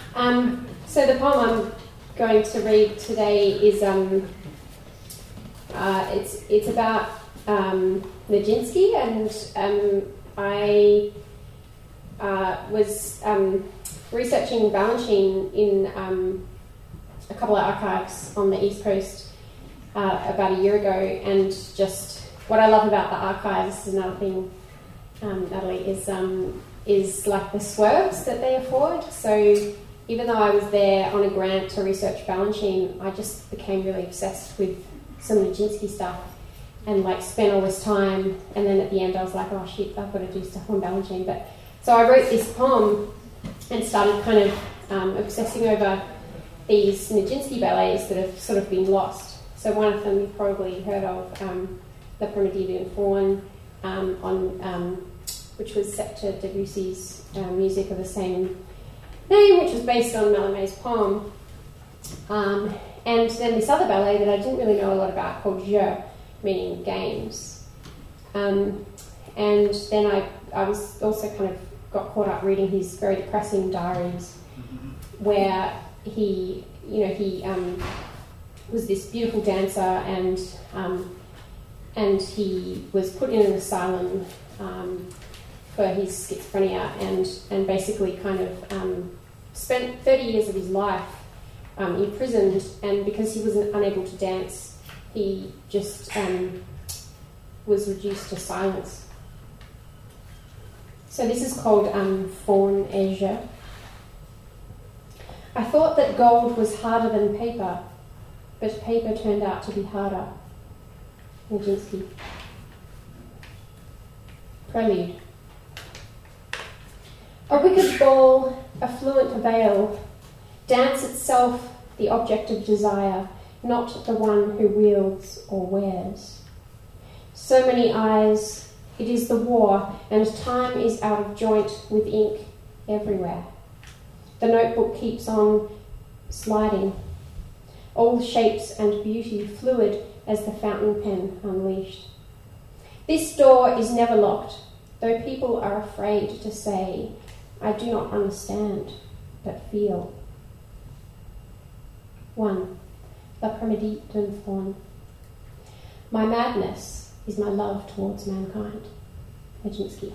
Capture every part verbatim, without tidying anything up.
Um, so the poem I'm going to read today is um, uh, it's it's about um, Nijinsky, and um, I uh, was um, researching Balanchine in um, a couple of archives on the East Coast uh, about a year ago, and just what I love about the archives, this is another thing, um, Natalie, is um, is like the swerves that they afford. So even though I was there on a grant to research Balanchine, I just became really obsessed with some Nijinsky stuff and like spent all this time, and then at the end I was like, oh shit, I've got to do stuff on Balanchine. But so I wrote this poem and started kind of um, obsessing over these Nijinsky ballets that have sort of been lost. So one of them you've probably heard of, um, the Promedian Faun, um, on um, which was set to Debussy's uh, music of the same name, which was based on Mallarmé's poem. Um, and then this other ballet that I didn't really know a lot about called Jeux, meaning games. Um, and then I, I was also kind of got caught up reading his very depressing diaries, where he, you know, he um, was this beautiful dancer, and um, and he was put in an asylum um, for his schizophrenia, and and basically kind of um, spent thirty years of his life um, imprisoned, and because he was unable to dance, he just um, was reduced to silence. So this is called um, Faun et Jeux. I thought that gold was harder than paper, but paper turned out to be harder. Nijinsky. Prelude. A wicked ball, a fluent veil, dance itself the object of desire, not the one who wields or wears. So many eyes, it is the war, and time is out of joint with ink everywhere. The notebook keeps on sliding, all shapes and beauty fluid as the fountain pen unleashed. This door is never locked, though people are afraid to say, I do not understand, but feel. One, La Promedie d'un Faun. My madness is my love towards mankind. Nijinsky.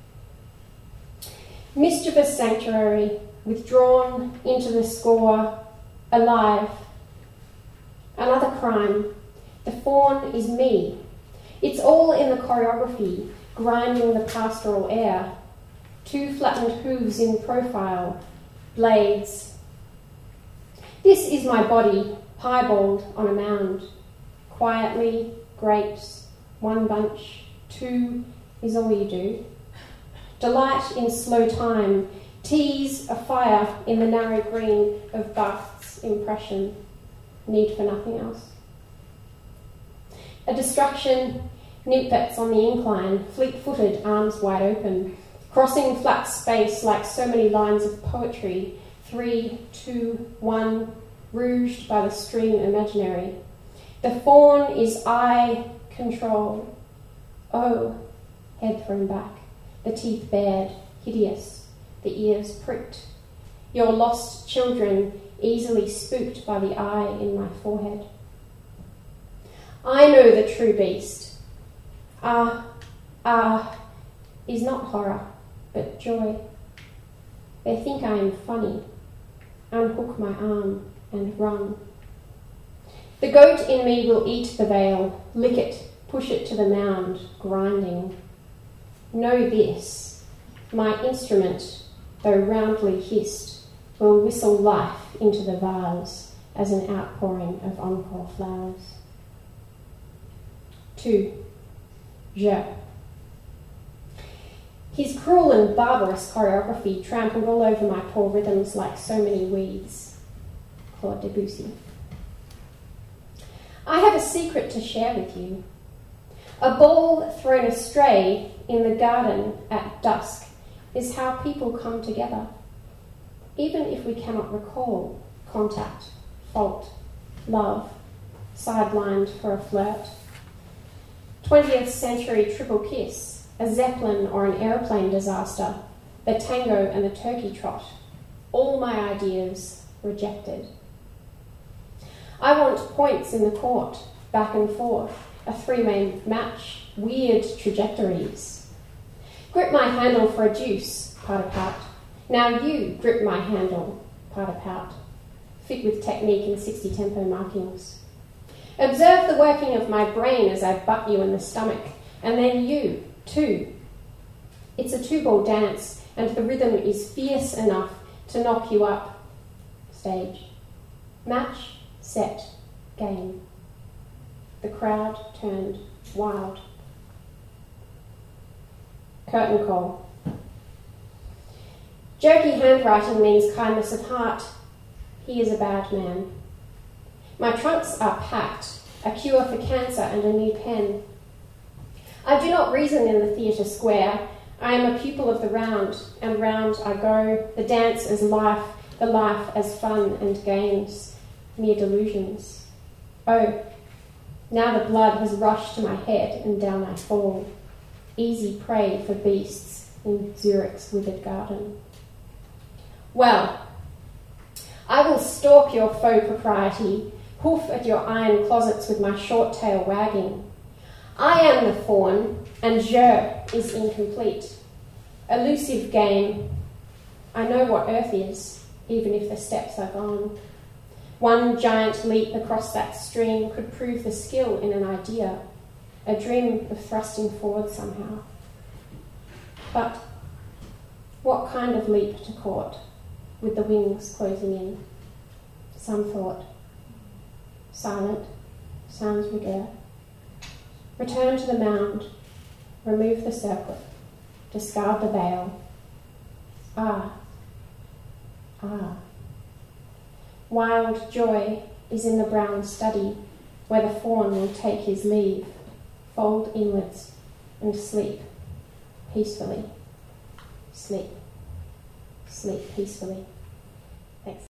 Mischievous sanctuary, withdrawn into the score, alive. Another crime. The faun is me. It's all in the choreography, grinding the pastoral air. Two flattened hooves in profile, blades. This is my body, piebald on a mound. Quietly, grapes, one bunch, two is all you do. Delight in slow time, tease a fire in the narrow green of Barth's impression. Need for nothing else. A distraction, nymphets on the incline, fleet-footed, arms wide open, crossing flat space like so many lines of poetry, three, two, one, rouged by the stream imaginary. The faun is I control. Oh, head thrown back, the teeth bared, hideous, the ears pricked. Your lost children easily spooked by the eye in my forehead. I know the true beast. Ah, ah, is not horror, but joy. They think I am funny. Unhook my arm and run. The goat in me will eat the veil, lick it, push it to the mound, grinding. Know this, my instrument, though roundly hissed, will whistle life into the vase as an outpouring of encore flowers. Two, Jeux. His cruel and barbarous choreography trampled all over my poor rhythms like so many weeds. Claude Debussy. I have a secret to share with you. A ball thrown astray in the garden at dusk is how people come together, even if we cannot recall contact, fault, love, sidelined for a flirt. twentieth century triple kiss, a zeppelin or an aeroplane disaster, the tango and the turkey trot. all my ideas rejected. I want points in the court, back and forth, a three-way match, weird trajectories. Grip my handle for a deuce, part apart. Now you grip my handle, part apart. Fit with technique and sixty tempo markings. Observe the working of my brain as I butt you in the stomach, and then you, too. It's a two-ball dance, and the rhythm is fierce enough to knock you up. Stage. Match, set, game. The crowd turned wild. Curtain call. Jerky handwriting means kindness of heart. He is a bad man. My trunks are packed, a cure for cancer and a new pen. I do not reason in the theatre square. I am a pupil of the round, and round I go, the dance as life, the life as fun and games, mere delusions. Oh, now the blood has rushed to my head, and down I fall, easy prey for beasts in Zurich's withered garden. Well, I will stalk your faux propriety, hoof at your iron closets with my short tail wagging. I am the fawn, and je is incomplete. Elusive game. I know what earth is, even if the steps are gone. One giant leap across that stream could prove the skill in an idea, a dream of thrusting forward somehow. But what kind of leap to court, with the wings closing in? Some thought. Silent, sans rigueur. Return to the mound, remove the circlet, discard the veil. Ah, ah. Wild joy is in the brown study, where the fawn will take his leave, fold inwards, and sleep peacefully. Sleep, sleep peacefully.